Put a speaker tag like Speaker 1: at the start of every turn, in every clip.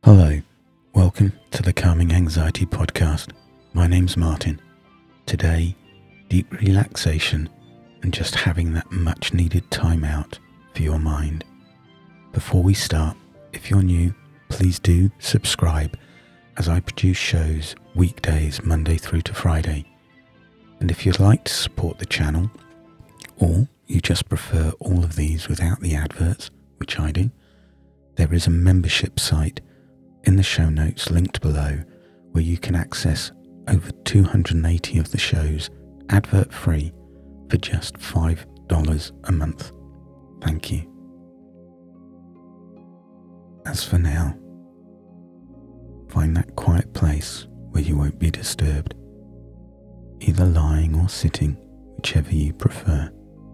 Speaker 1: Hello, welcome to the Calming Anxiety Podcast. My name's Martin. Today, deep relaxation and just having that much needed time out for your mind. Before we start, if you're new, please do subscribe as I produce shows weekdays Monday through to Friday. And if you'd like to support the channel, or you just prefer all of these without the adverts, which I do, there is a membership site in the show notes linked below where you can access over 280 of the shows advert free for just $5 a month. Thank you. As for now, find that quiet place where you won't be disturbed, either lying or sitting, whichever you prefer.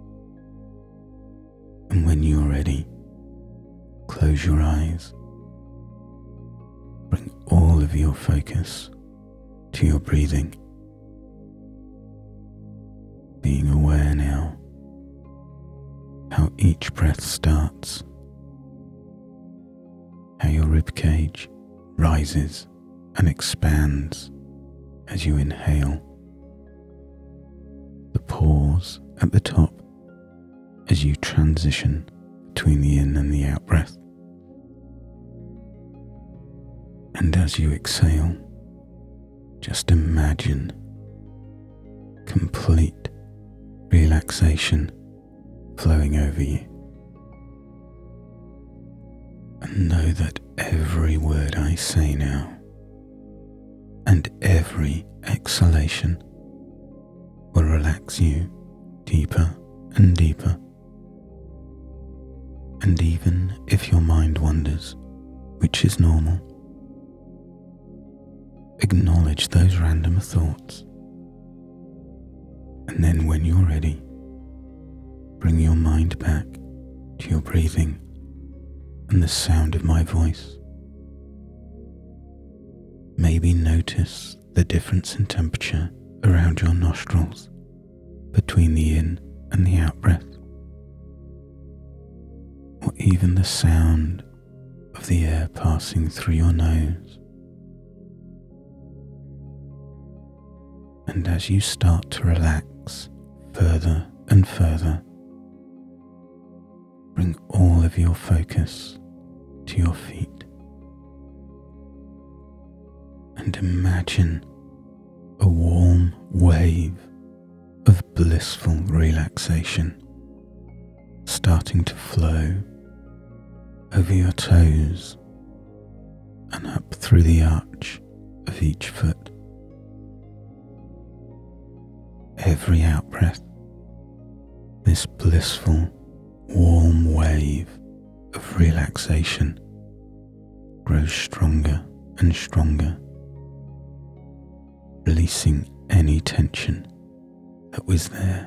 Speaker 1: And when you're ready, close your eyes. Bring all of your focus to your breathing, being aware now how each breath starts, how your ribcage rises and expands as you inhale, the pause at the top as you transition between the in and the out breath. And as you exhale, just imagine complete relaxation flowing over you. And know that every word I say now and every exhalation will relax you deeper and deeper. And even if your mind wanders, which is normal, acknowledge those random thoughts. And then when you're ready, bring your mind back to your breathing and the sound of my voice. Maybe notice the difference in temperature around your nostrils between the in and the out breath, or even the sound of the air passing through your nose. And as you start to relax further and further, bring all of your focus to your feet and imagine a warm wave of blissful relaxation starting to flow over your toes and up through the arch of each foot. Every out-breath, this blissful, warm wave of relaxation grows stronger and stronger, releasing any tension that was there.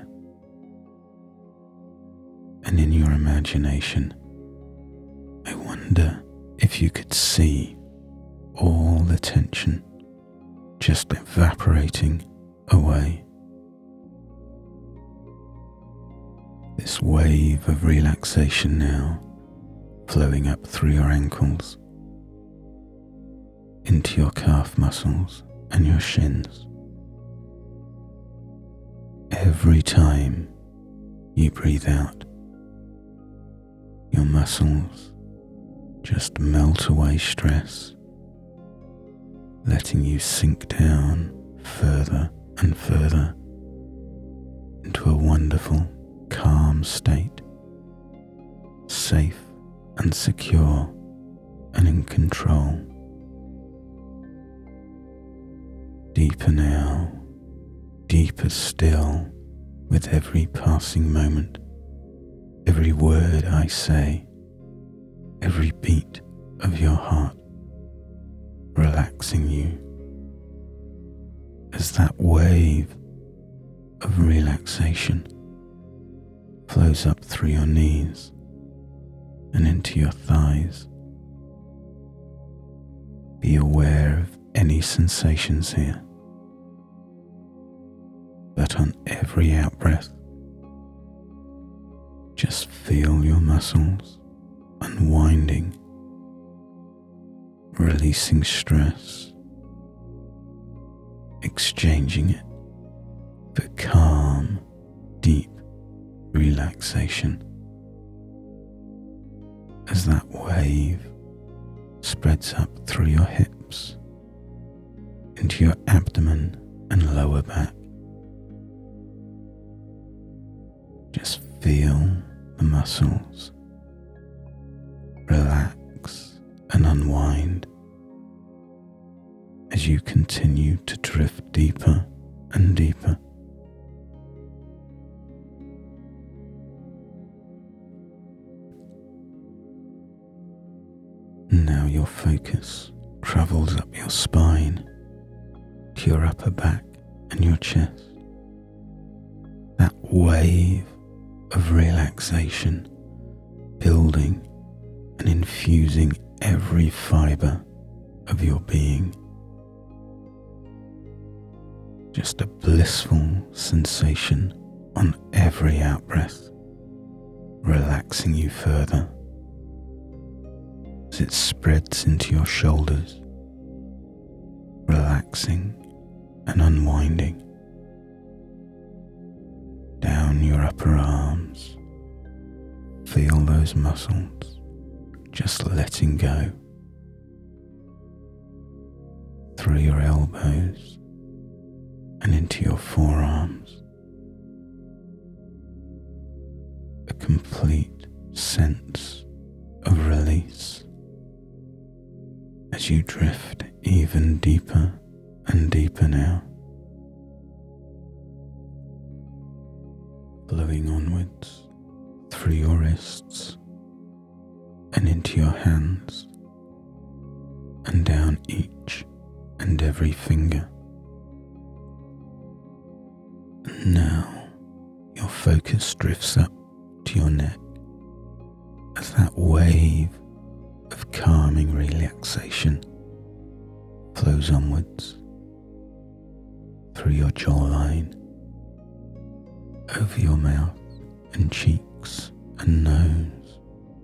Speaker 1: And in your imagination, I wonder if you could see all the tension just evaporating away. This wave of relaxation now flowing up through your ankles, into your calf muscles and your shins. Every time you breathe out, your muscles just melt away stress, letting you sink down further and further into a wonderful, calm state, safe and secure and in control. Deeper now, deeper still with every passing moment, every word I say, every beat of your heart, relaxing you as that wave of relaxation flows up through your knees and into your thighs. Be aware of any sensations here, but on every out-breath, just feel your muscles unwinding, releasing stress, exchanging it for calm, deep relaxation. As that wave spreads up through your hips, into your abdomen and lower back. Just feel the muscles relax and unwind as you continue to drift deeper and deeper. Now your focus travels up your spine to your upper back and your chest. That wave of relaxation building and infusing every fiber of your being. Just a blissful sensation on every out-breath, relaxing you further as it spreads into your shoulders, relaxing and unwinding down your upper arms. Feel those muscles just letting go through your elbows and into your forearms. A complete sense of release as you drift even deeper and deeper now, flowing onwards through your wrists and into your hands and down each and every finger. And now your focus drifts up to your neck as that wave of calming relaxation flows onwards through your jawline, over your mouth and cheeks and nose.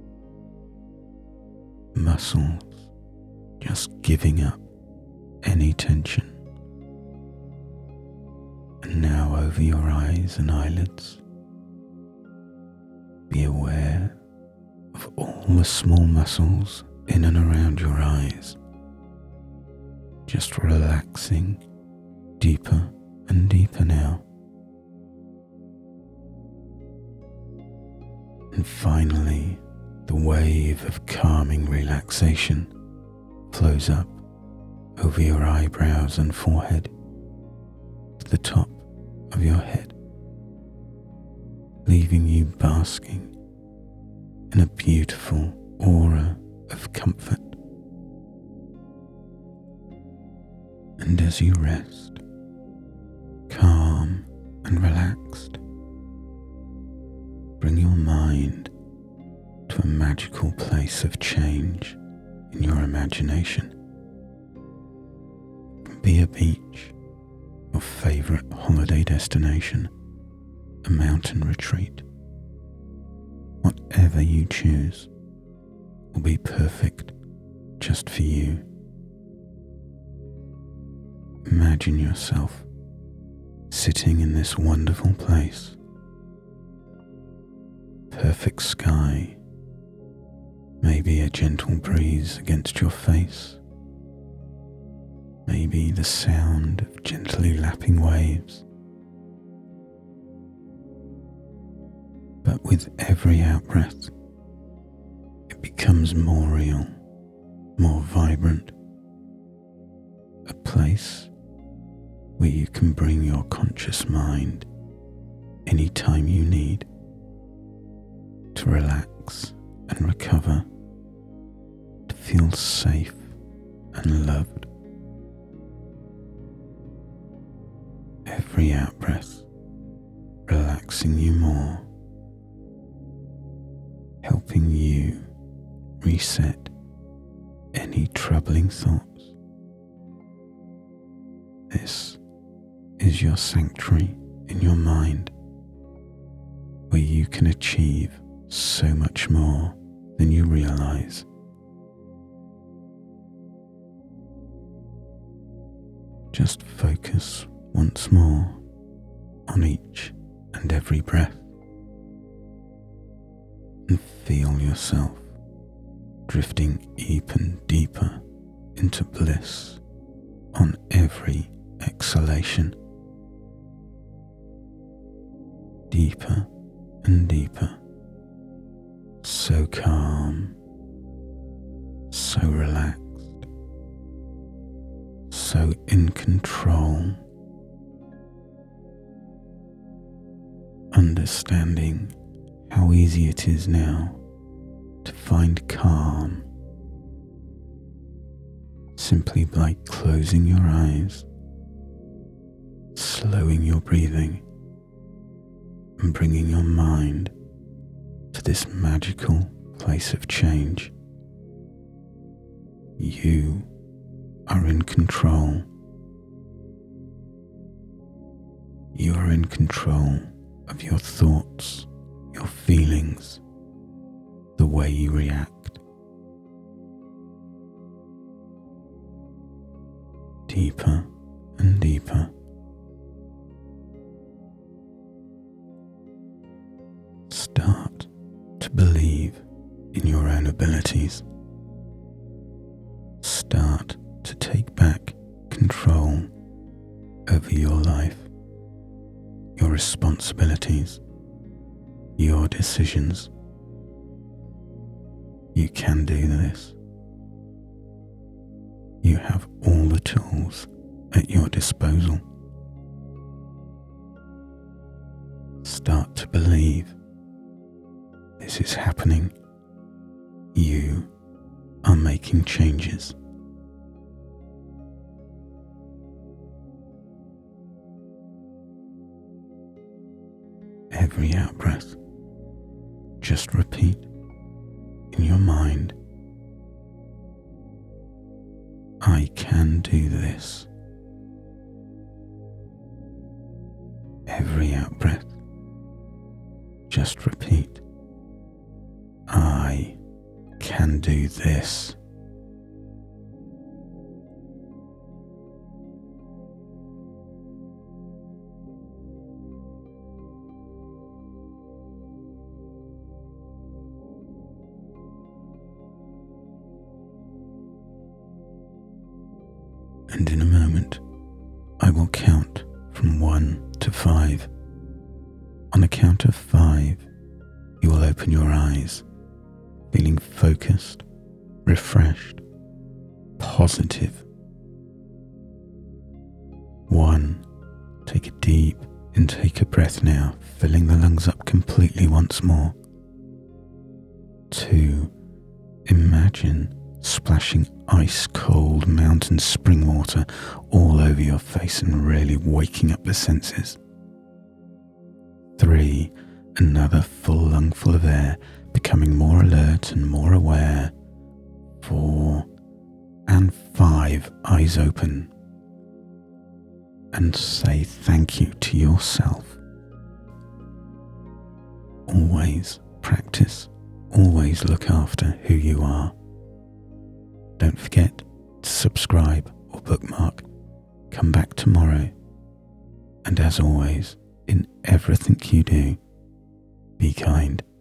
Speaker 1: Muscles just giving up any tension. And now over your eyes and eyelids. Be aware of all the small muscles in and around your eyes, just relaxing deeper and deeper now. And finally, the wave of calming relaxation flows up over your eyebrows and forehead to the top of your head, leaving you basking in a beautiful aura of comfort. And as you rest, calm and relaxed, bring your mind to a magical place of change in your imagination. It can be a beach, your favorite holiday destination, a mountain retreat. Whatever you choose will be perfect just for you. Imagine yourself sitting in this wonderful place. Perfect sky, maybe a gentle breeze against your face, maybe the sound of gently lapping waves. But with every out-breath, it becomes more real, more vibrant, a place where you can bring your conscious mind anytime you need to relax and recover, to feel safe and loved. Every out-breath relaxing you more, helping you reset any troubling thoughts. This is your sanctuary in your mind, where you can achieve so much more than you realize. Just focus once more on each and every breath and feel yourself drifting even deeper into bliss on every exhalation. Deeper and deeper, so calm, so relaxed, so in control, understanding how easy it is now to find calm simply by closing your eyes, slowing your breathing, and bringing your mind to this magical place of change. You are in control. You are in control of your thoughts, your feelings, the way you react. Deeper and deeper. Start to believe in your own abilities. Start to take back control over your life, your responsibilities, your decisions. You can do this. You have all the tools at your disposal. Start to believe this is happening. You are making changes. Every out-breath, just repeat in your mind, I can do this. Every out-breath, just repeat, I can do this. And in a moment, I will count from 1 to 5. On a count of 5, you will open your eyes, feeling focused, refreshed, positive. 1. Take a deep intake of breath now, filling the lungs up completely once more. 2. Imagine splashing ice-cold mountain spring water all over your face and really waking up the senses. 3. Another full lungful of air, becoming more alert and more aware. 4. And 5. Eyes open. And say thank you to yourself. Always practice, always look after who you are. Don't forget to subscribe or bookmark. Come back tomorrow. And as always, in everything you do, be kind.